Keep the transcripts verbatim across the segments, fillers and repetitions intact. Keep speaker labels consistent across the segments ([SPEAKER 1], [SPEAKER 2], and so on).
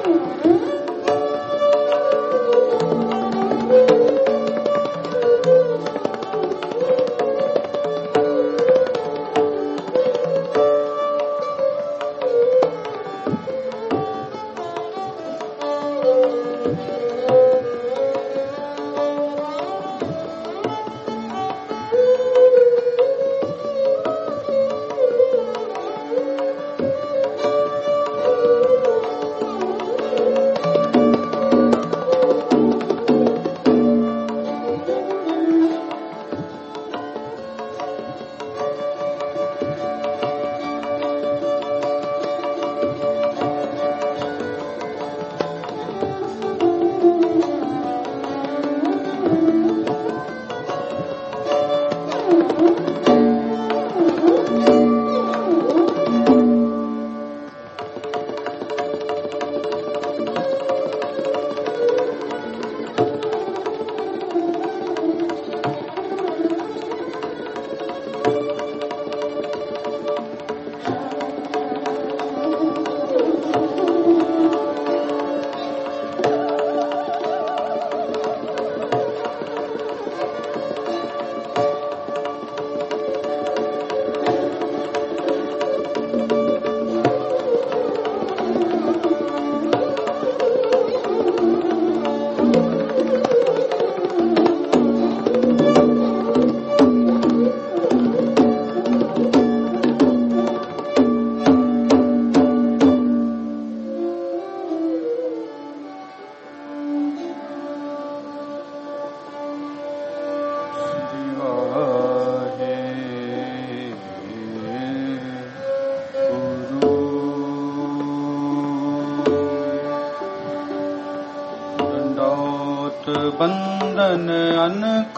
[SPEAKER 1] बंधन अनक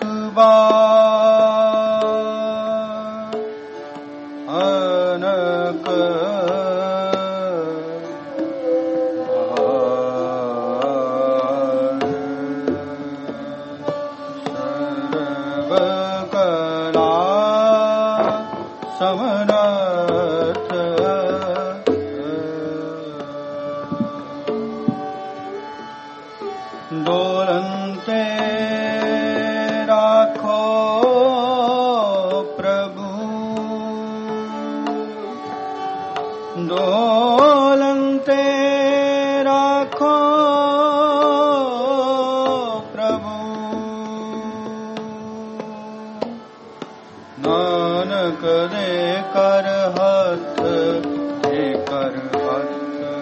[SPEAKER 1] बार अनक बार सर्व कला समनर्थ डोलन्ते राखो प्रभु डोलन्ते राखो प्रभु नानक दे कर हथ दे कर हथ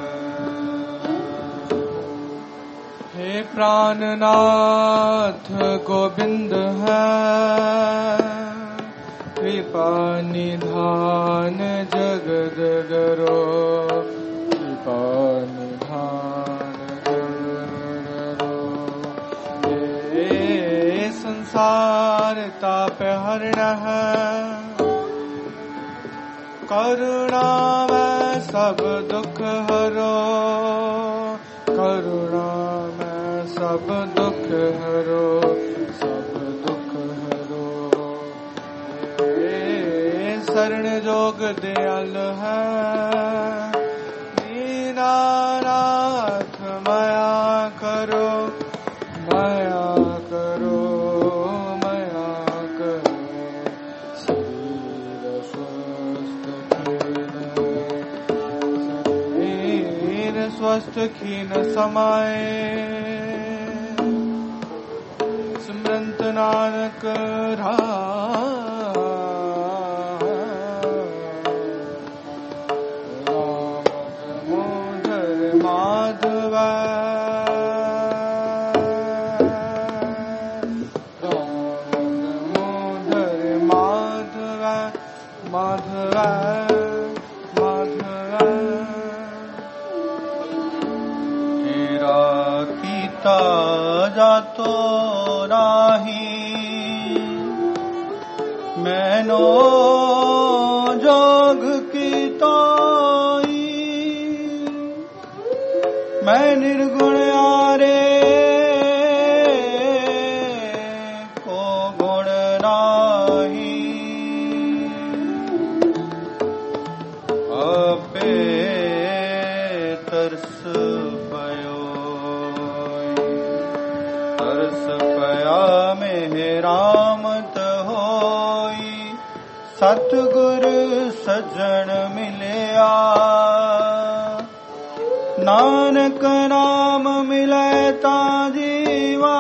[SPEAKER 1] हे प्राणनाथ गोविंद है कृपा निधान जगद गरो कृपा निधान जगद गरो ये संसार ताप हरण है करुणा में सब दुख हरो करुणा सब दुख हरो सब दुख हरो हे शरण जोग दयाल है दीनानाथ माया करो माया करो माया करो शरीर स्वस्थ खीन शरीर स्वस्थ खीन समाए सिमरंत नानक राम दामोदर माधव दामोदर माधव माधव माधव तेरा कीता जातो नाही मैनो जोग की ताई मैं निर्गुण आरे को गुण नाही आपे तरस पय रामत होई, सतगुर सज्जन मिलया। नानक नाम मिलै ता जीवा,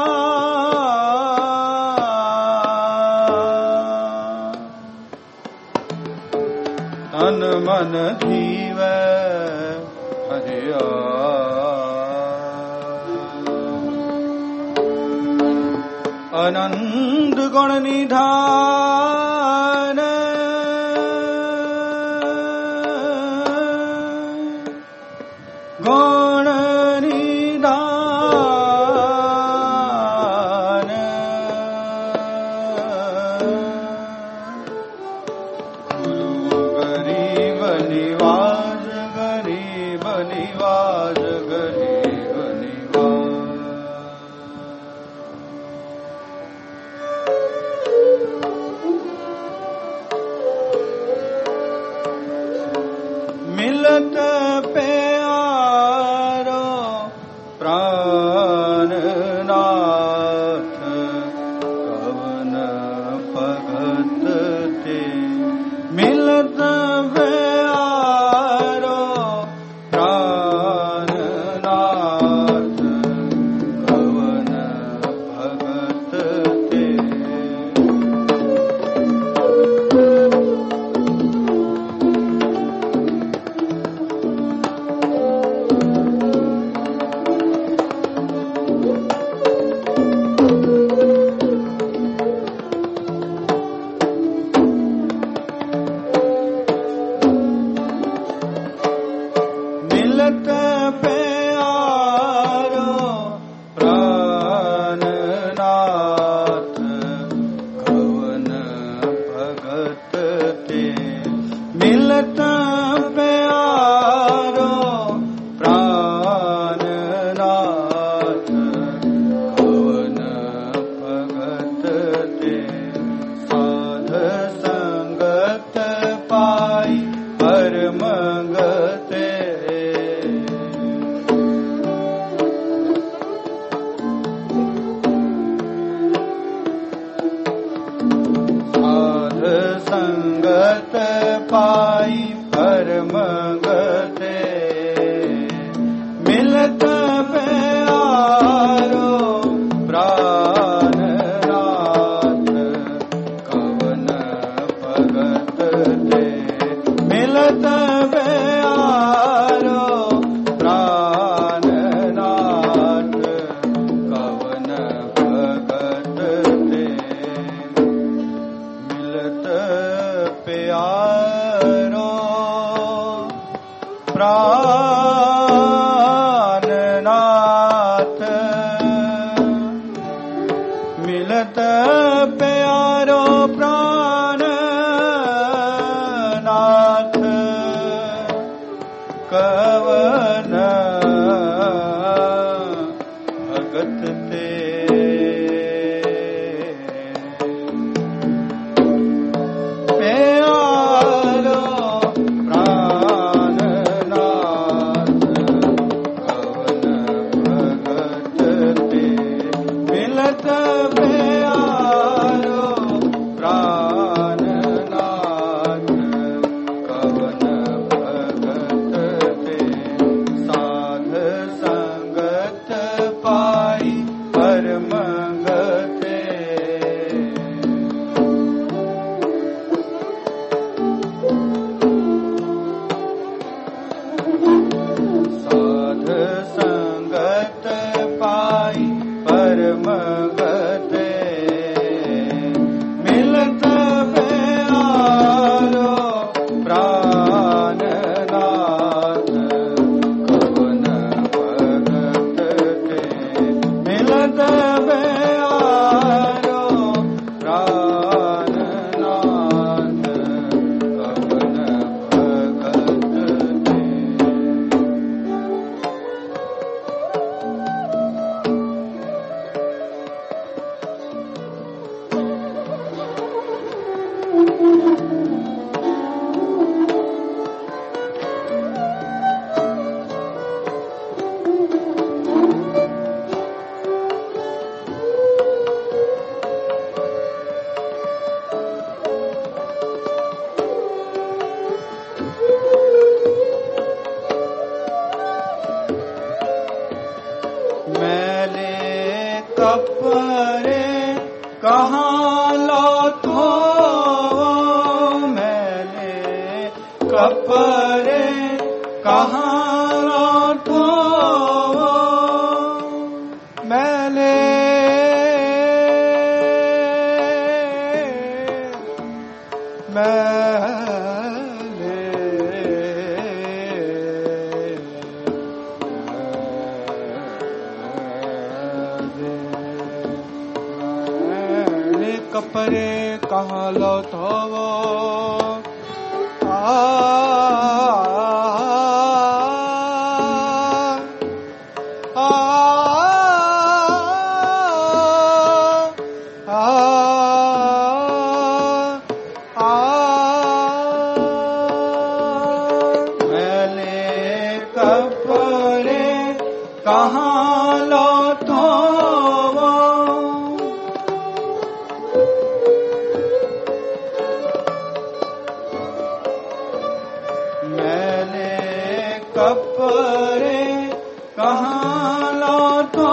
[SPEAKER 1] तन मन धीवै हरिया। अनंत गुण निधान, गुण निधान, गुरु गरीब निवास, गरीब निवास, गरीब निवास। मिलत प्यारो प्राणनाथ, कवन भगत ते। मिलत प्यारो प्राणनाथ, कवन भगत ते। मिलत प्यारो प्राणनाथ, कवन भगत ते। मिलत प्यारो प्राणनाथ, कवन भगत ते। साध संगत पाई परम गते, साध संगत पाई परम गते। मिलत प्यारो प्राणनाथ, कवन भगत ते। मिलत प्यारो प्राणनाथ, कवन भगत ते। मिलत प्यारो प्राणनाथ, मिलत प्यारो प्राणनाथ, कवन भगत ते। प्यारो प्राणनाथ, कवन भगत ते। मिलत प्यारो प्राणनाथ, कवन भगत ते। साध संगत पाई परम गते, साध संगत पाई परम गते। मिलत प्यारो प्राणनाथ, कवन भगत ते। मिलत प्यारो प्राणनाथ, कवन भगत ते। मैले कपड़े कहाँ लातो, मैले कपड़े कहाँ लातो, मैले मैले मैले कपड़े कहाँ लौटावो, आ कहाँ लौटो, मैंने कपड़े कहाँ लौटो,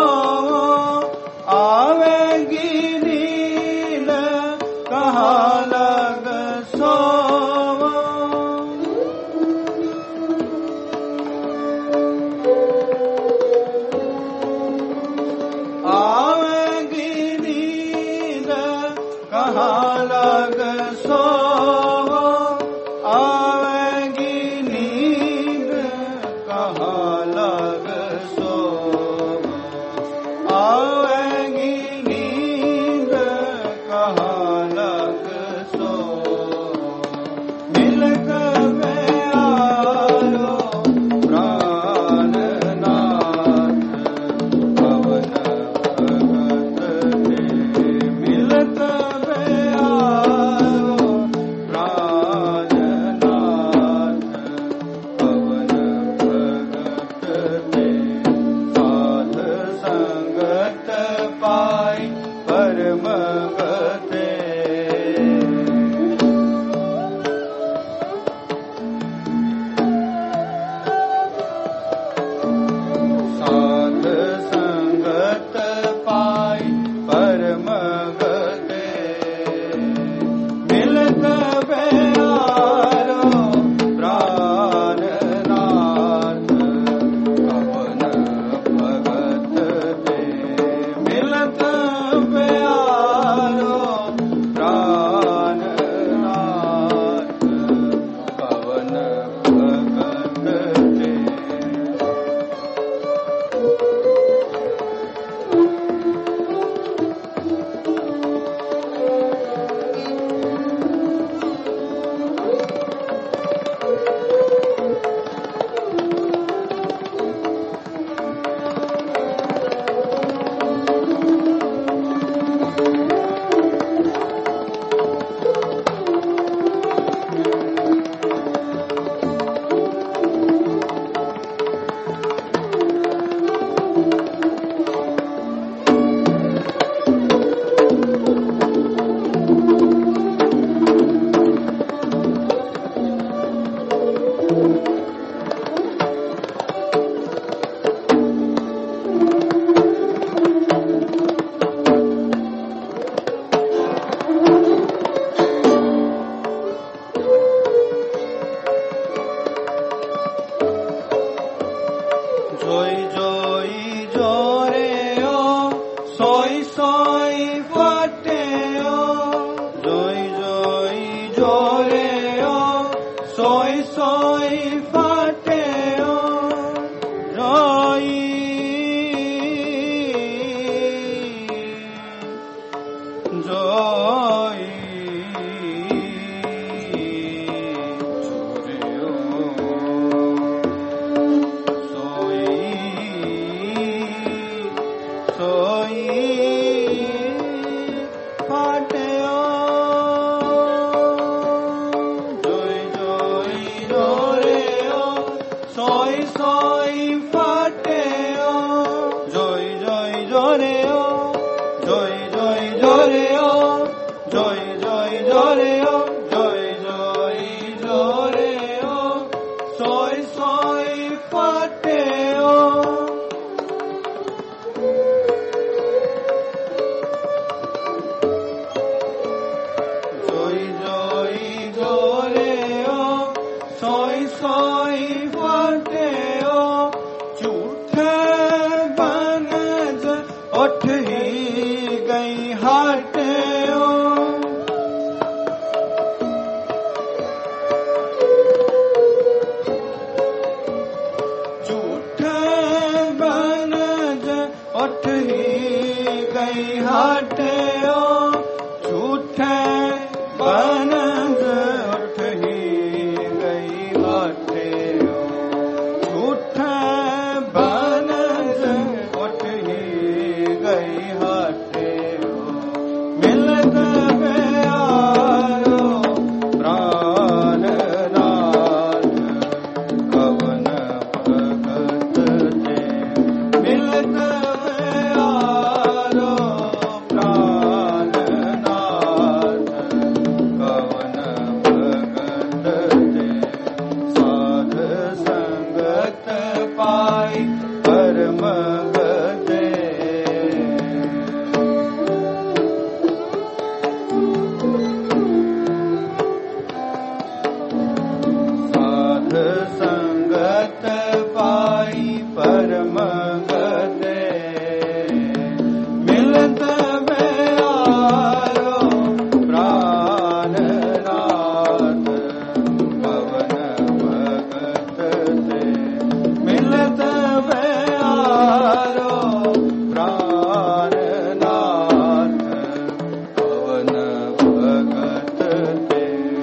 [SPEAKER 1] आवेगी नींद कहाँ लग सो, कहाँ लग सो, आवेगी नींद कहाँ लग सो, आवेगी नींद कहाँ लग सो, मिल कबे आरो प्राणनाथ पवन भगत के, मिल परम गते, साध संगत पाई परम गते, मिलत बेआरो प्राणनाथ पवन भगत दे, मिलत उठ ही गई हटे झूठे बनंद उठ ही गई हटे झूठे बनंद उठ ही गई हटे मिलत प्यारो प्राण नाथ कवन भगत ते मिलत प्यारो प्राण नाथ कवन भगत ते साध संगत पाई परम गते साध संगत पाई परम गते मिलत प्यारो प्राण नाथ कवन भगत ते मिलत प्यारो प्राण नाथ कवन भगत ते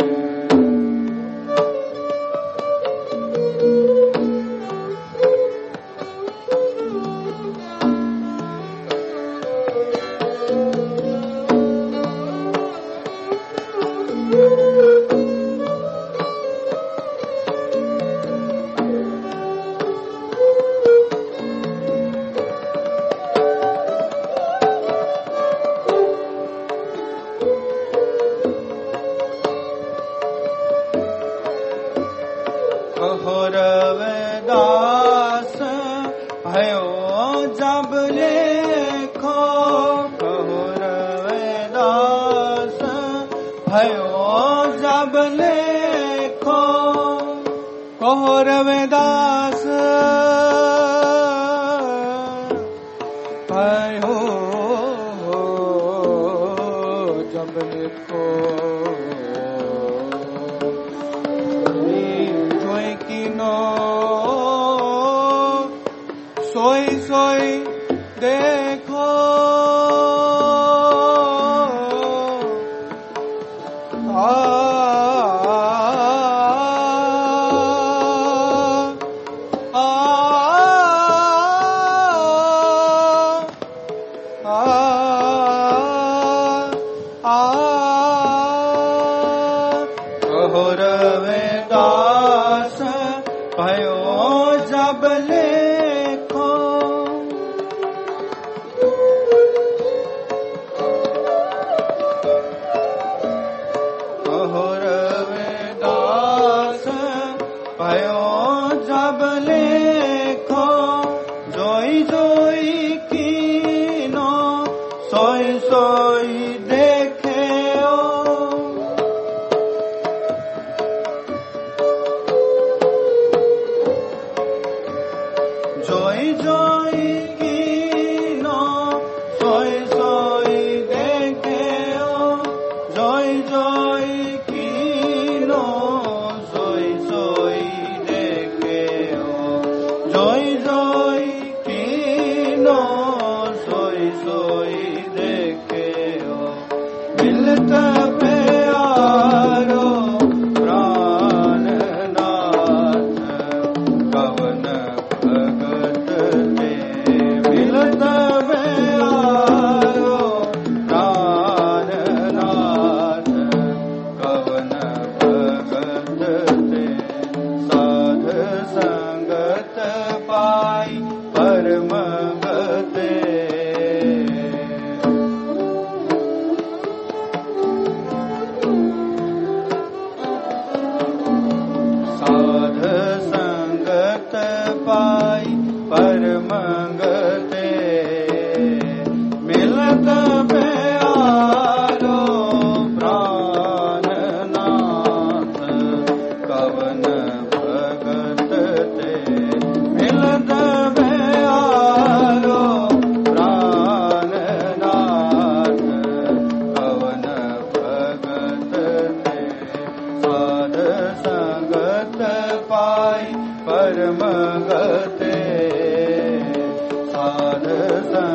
[SPEAKER 1] कहो रविदास भयो जब लेखो कहो रविदास भयो जब लेखो कहो रविदास भयो जब लेखो जोई कीनो सोई सोई देखो आ आ आ कहो रविदास भयो जब लेखो कहो रविदास भयो जब लेखो जोई जोई कीनो सोई सोई देखे जोई जोई कीनो सोई सोई देखे जोई जोई कीनो सोई सोई देखे जोई जोई कीनो सोई सोई देखे मिलत प्यारो प्राण नाथ कवन भगत ते मिलत प्यारो प्राण नाथ कवन भगत ते साध संगत पाई परम गते साध संगत पाई परम गते मिलत प्यारो प्राण नाथ कवन भगत ते मिलत प्यारो प्राण नाथ कवन भगत ते साध संगत पाई परम गते साध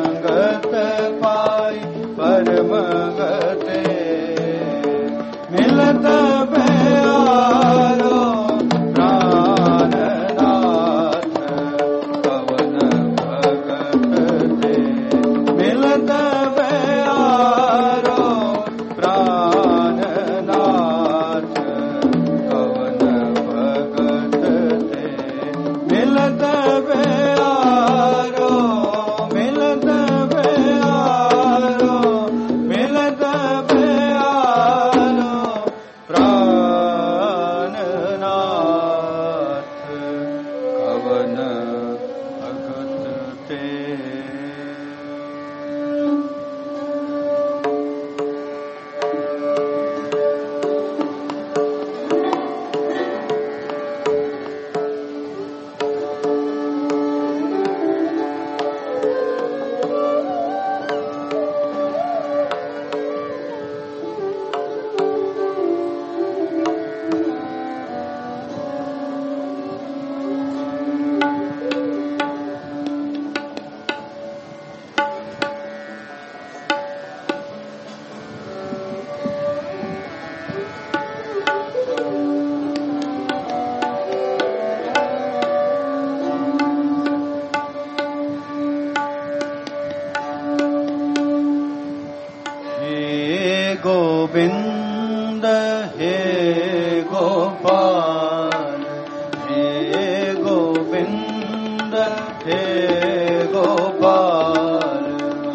[SPEAKER 1] गोविंद हे गोपाल हे गोविंद हे गोपाल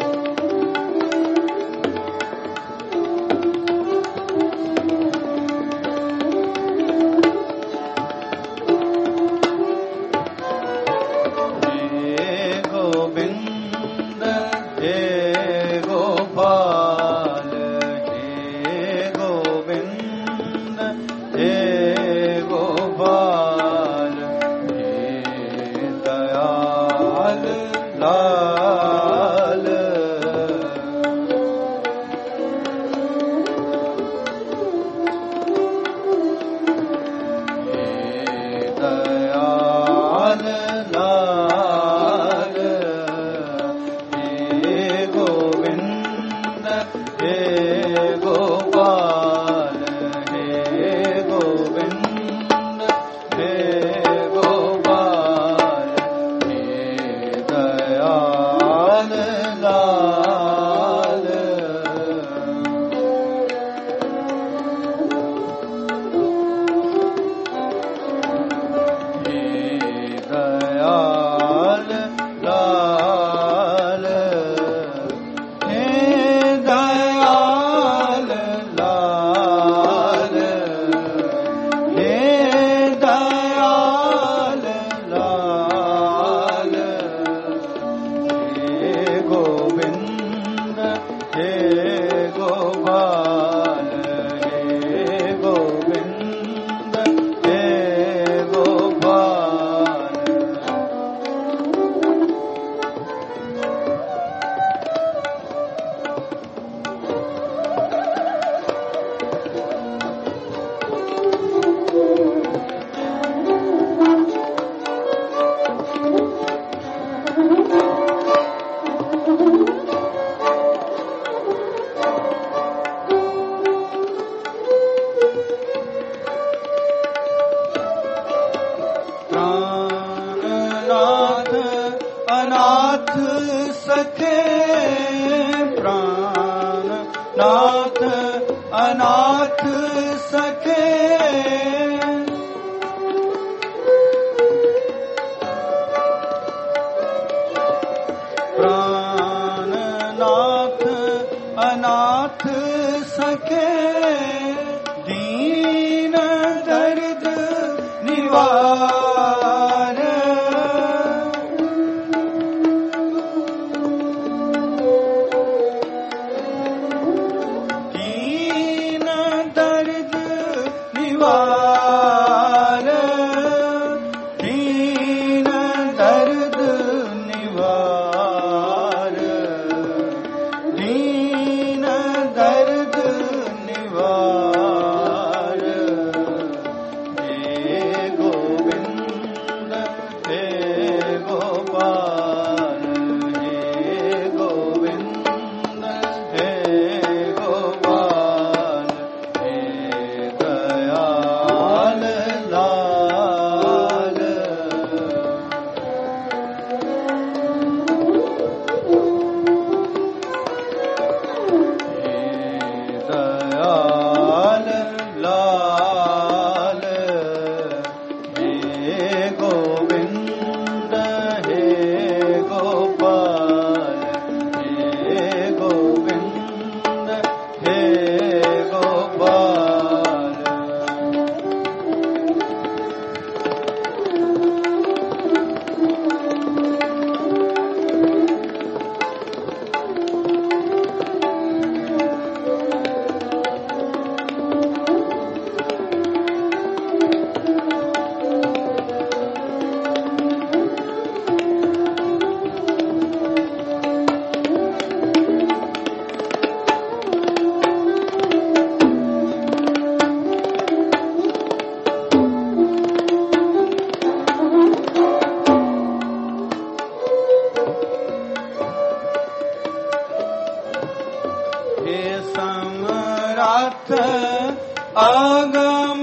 [SPEAKER 1] आगम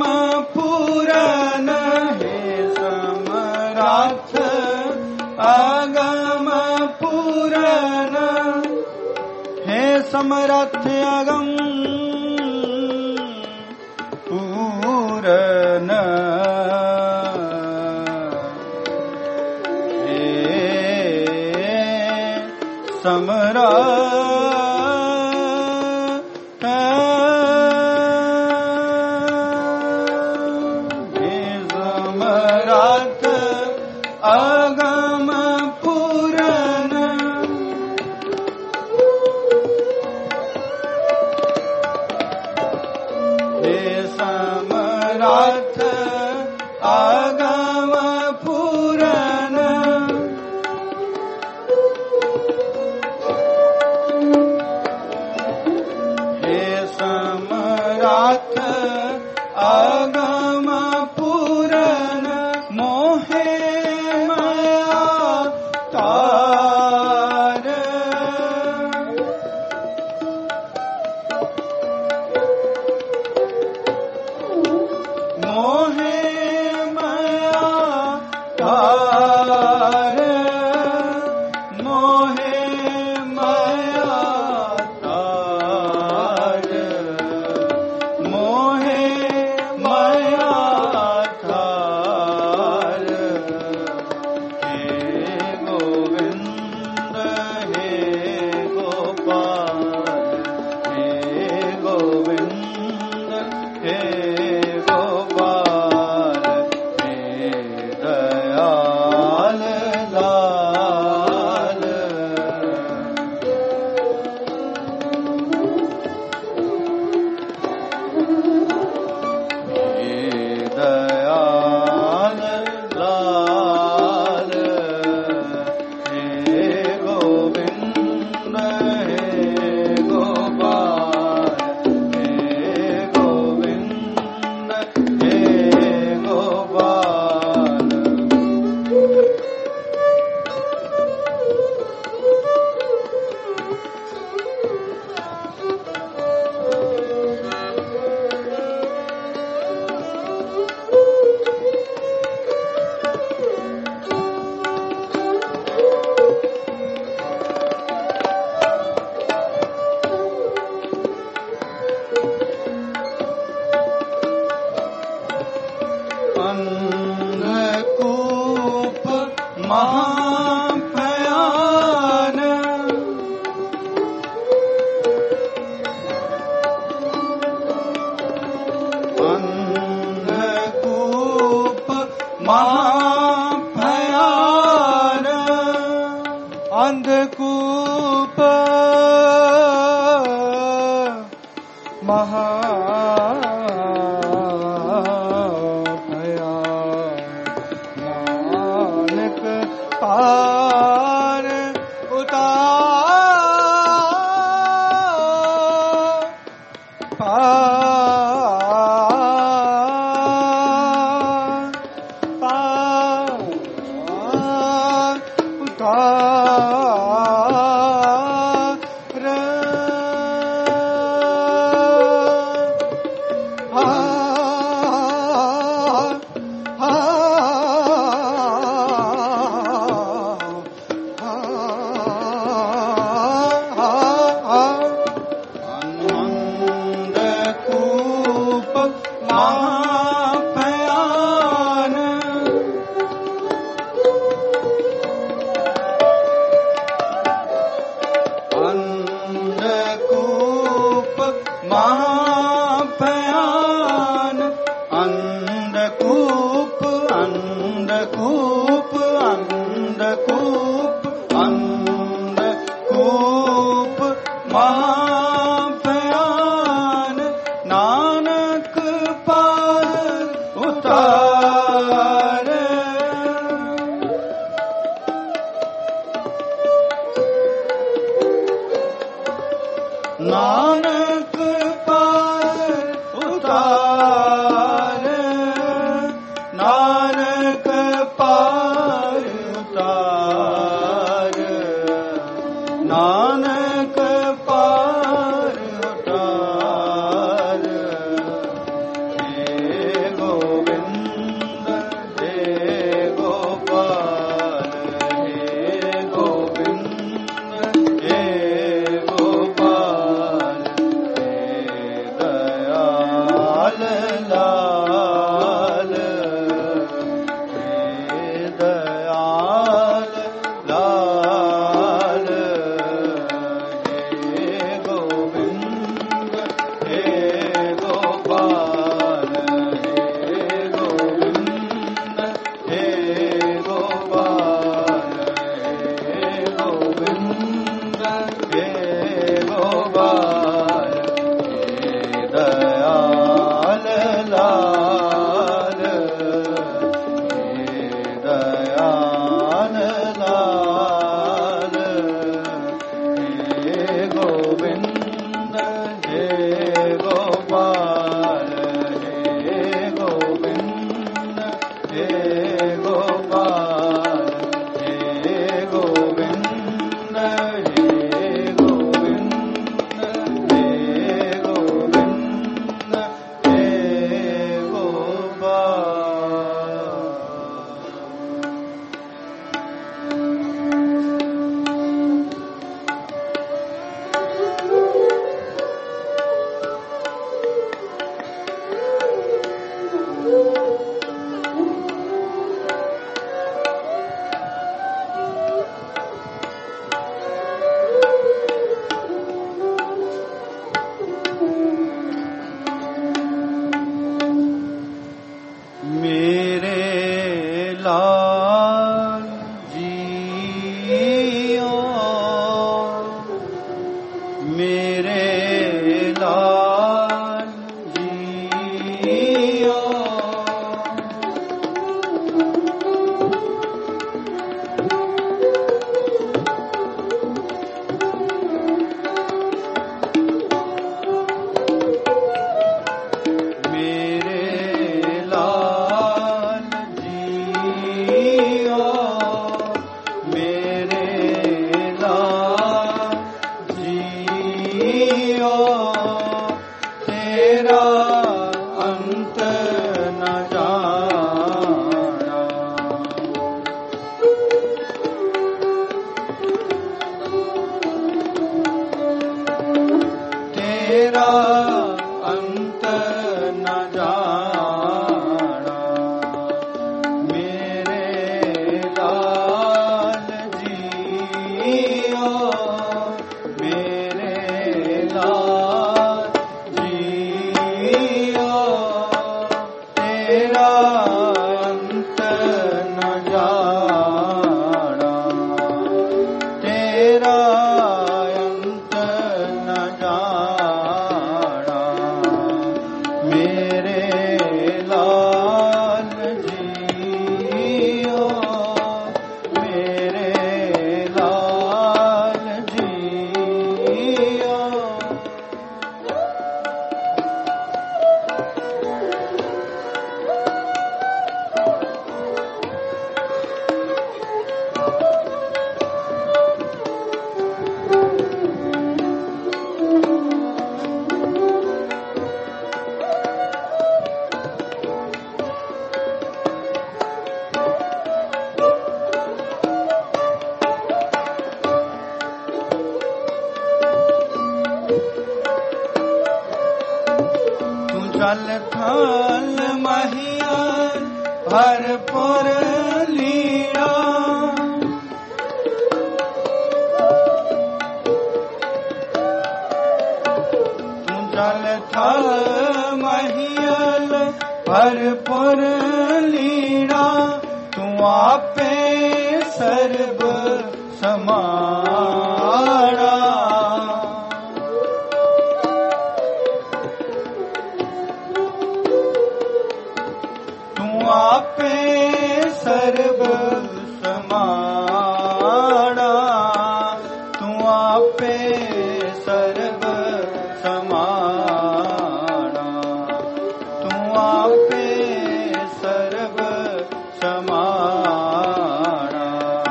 [SPEAKER 1] पूरन हे समराथ आगम पूरन हे समरथ आगम समराथ हे समराथ अगम पुराण हे समराथ अगम पुराण हे समराथ अगम पुराण मोहे माया तार मोहे माया तार मोहे माया तार मोहे माया तार हे गोविंद हे गोपाल हे गोविंद हे गोपाल हे दयाल लाल हे दयाल लाल हे गोविंद हे गोपाल हे गोविंद हे गोपाल अंधकूप महाभयान अंधकूप महाभयान अंधकूप महाभयान नानक पार उतार पार पार उतार अंधकूप महाभयान अंधकूप महाभयान अंधकूप अंधकूप अंधकूप अंधकूप महाभयान नानक पार उतार नानक पार उतार नानक पार उतार नानक पार उतार हे गोविंद हे गोपाल हे गोविंद हे गोपाल हे दयाल लाल हे दयाल लाल तेरा अंत न जाना मेरे लाल जियो मेरे लाल जियो तेरा अंत न जाना तेरा अंत न जाना मेरे लाल जियो मेरे लाल जियो तू जल थल महियान भरपुर लीला तू जल थल महियल भरपुर लीला तू आपे सर्व समाना तू आपे सर्व समाना तू आपे सर्व समाना तू आपे सर्व समाना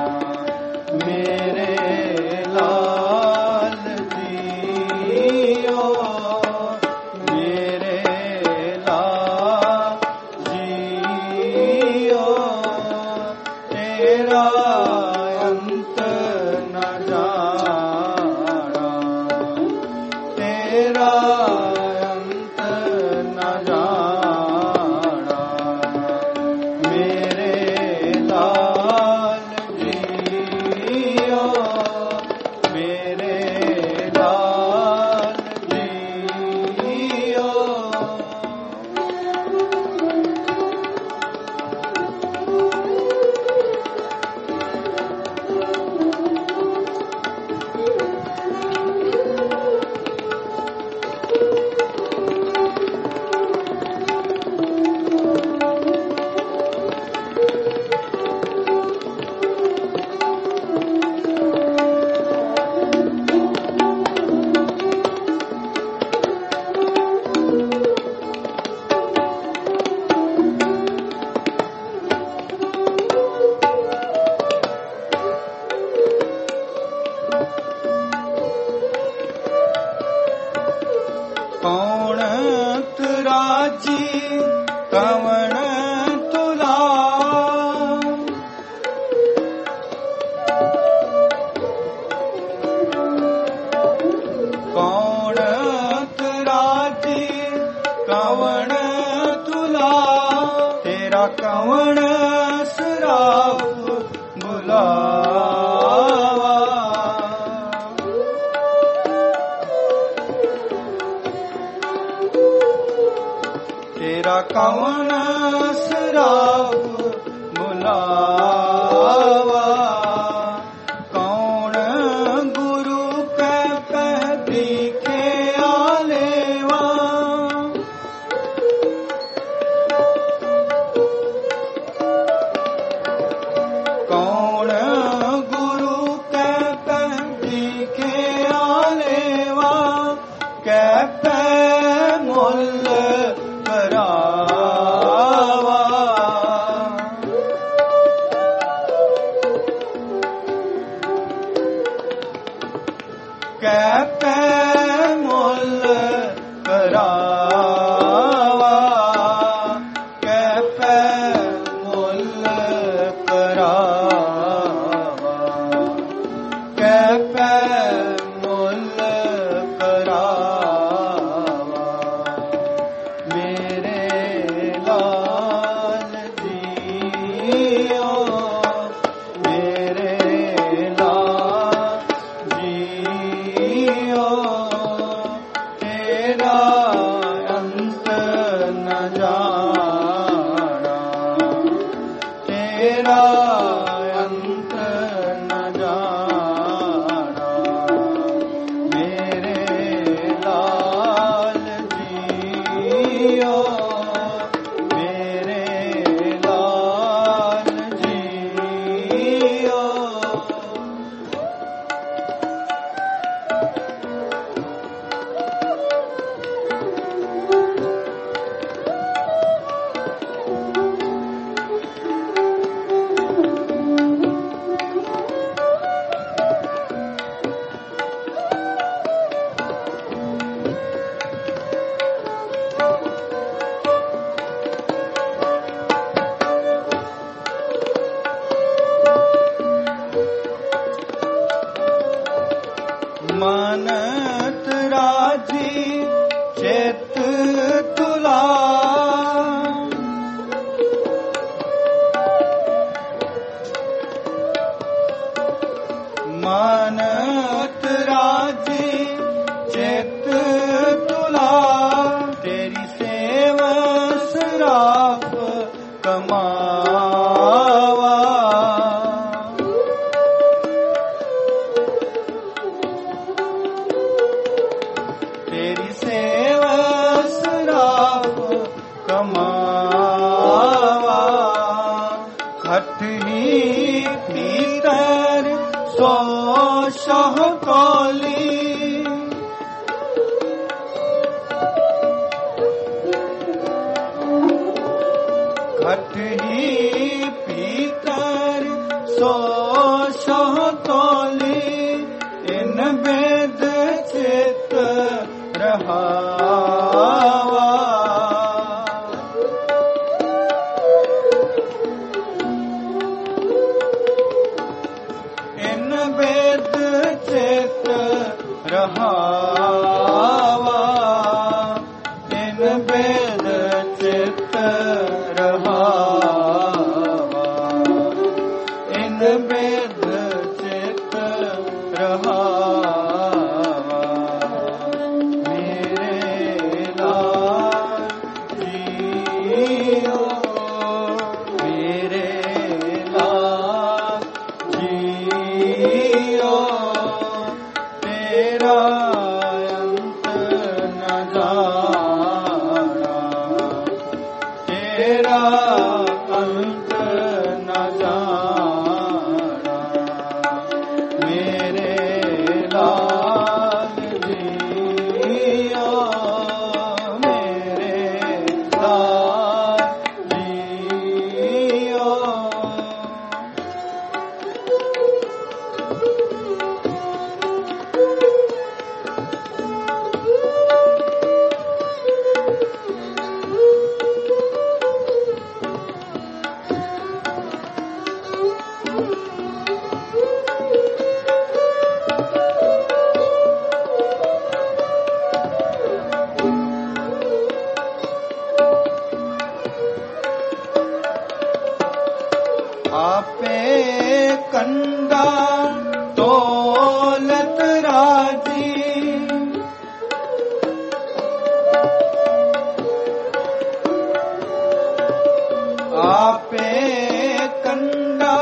[SPEAKER 1] मेरे लाल जियो मेरे लाल जियो तेरा अंत न जाना तेरा अंत न जाना मेरे लाल जियो मेरे लाल जियो कौन तुराजी कवण तुला कौन तुराजी कवण तुला तेरा कवण सराप बुलावा तेरा कौन सराप बुलावा कौन गुरु के पह दिखे आलेवा कौन गुरु के पह दिखे आलेवा कै पै मुल करावा कै पै मुल करावा कै पै मुल करावा कै पै मुल करावा मानत राजी चित तुला मानत राजी चित तुला तेरी सेवा सराफ कमावा तेरी सेवा सराफ कमावा खट ही भीतर सो शाह कौली घट ही भीतर सो शाह कौली इन वेद चित रहावा इन वेद चित रहावा इन वेद चित रहावा इन वेद चित रहावा मेरे लाल जियो मेरे लाल जियो तेरा अंत न जाना तेरा अंत न जाना मेरे लाल जियो मेरे लाल जियो आपे कंदा तोलत राजी आपे कंदा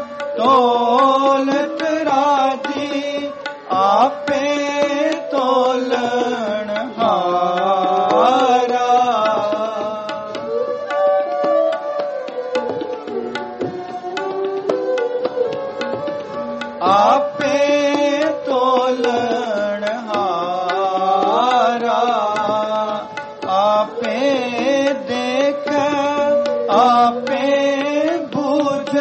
[SPEAKER 1] तोलत राजी आपे तोलन हारा आपे तोलन हारा आपे देख आपे बूझ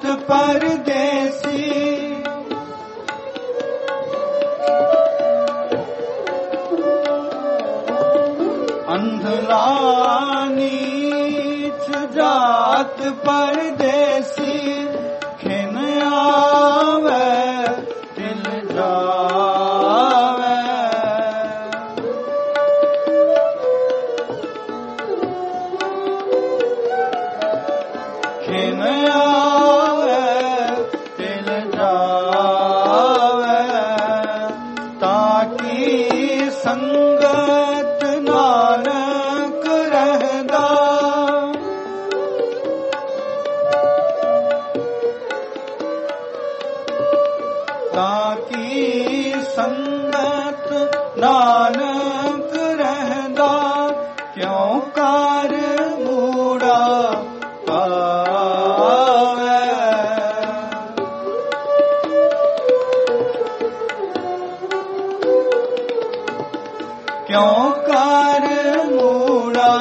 [SPEAKER 1] परदेसी अंधला नीच जात परदेसी खिन आवे दिल जावे खिन आवे दिल जावे ताकि संगत नानक रहदा ताकि संगत नानक रहदा क्यों कर मूड़ा पावे क्यों कर मूड़ा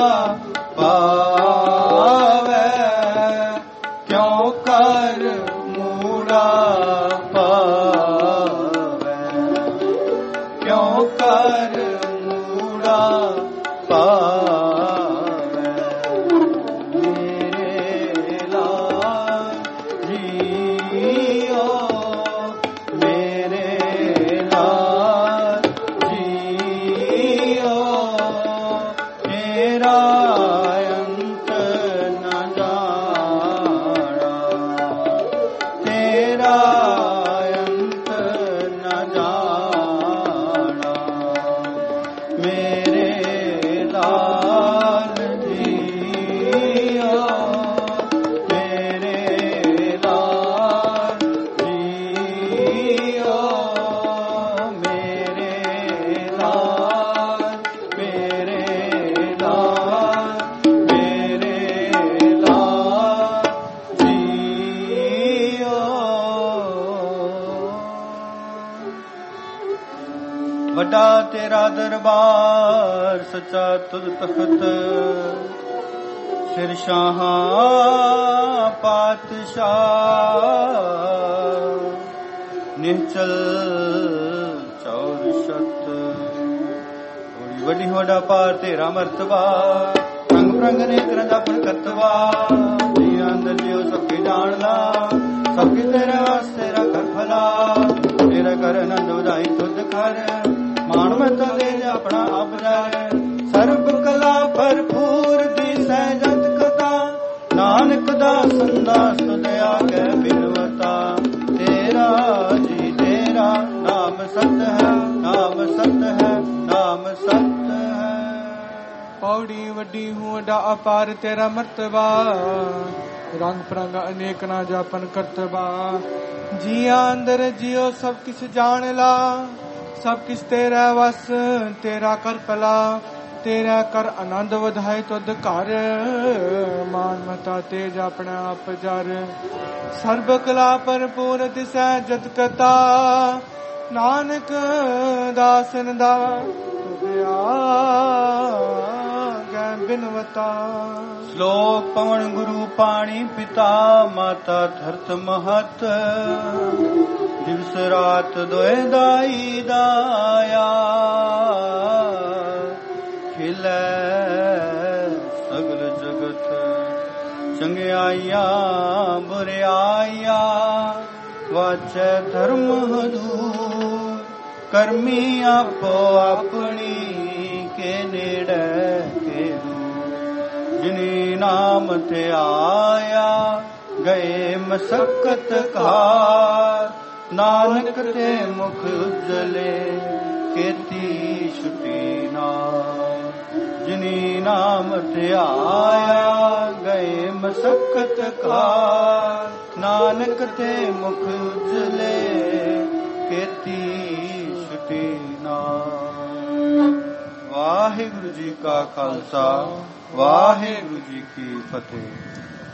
[SPEAKER 1] पावे क्यों कर मूड़ा पावे क्यों कर मूड़ा पावे मेरे लाल जियो मेरे लाल जियो तेरा अंत न जाना तेरा अंत न जाना मेरे लाल जियो मेरे लाल जियो मेरे लाल मेरे लाल मेरे लाल जियो वड्डा तेरा दरबार सच्चा तुद तखत सिर शाहां पातशाह निहचल चौर शत होड़ी वड्डी होड़ा पार तेरा मर्तबा रंग प्रंग नेत्र जपन करतवा जिया अंदर जियो सबके जान ला सबके तेरे वास्ते तेरा कर भला तेरा कर आनंद वधाई तुद कर मान मत दे अपना आप जाए सर्ब कला भरपूर दिसै जत कथा नानक दा संदा सुदया के बिनवता तेरा जी तेरा नाम सत है नाम सत है नाम सत है
[SPEAKER 2] पौड़ी वड्डी हूँ वड्डा अपार तेरा मर्तबा रंग प्रंग अनेक ना जापन करतबा जिया अंदर जियो सब किस जान ला सब किस तेरा वस तेरा कर भला तेरा कर आनंद वधाए तुद घर मान मता तेज अपना आप जर सर्ब कला भरपूर दिसै जत कथा नानक दासन दा तुदया गै बिनवता
[SPEAKER 1] श्लोक पवन गुरु पाणी पिता माता धरत महत दिवस रात दोए दाई दाया खिलै सगल जगत चंगियाइया बुरियाइया वाचै धर्म हदूर करमी आपो अपनी के नेड़े के दूर जिनी नाम ते आया गए मसक्कत कार नानक ते मुख उज्जले केती छुटी ना जिनी नाम ते आया गए मसक्कत कार नानक ते मुख उज्जले केती छुटी ना। वाहिगुरु जी का खालसा वाहिगुरु जी की फतेह।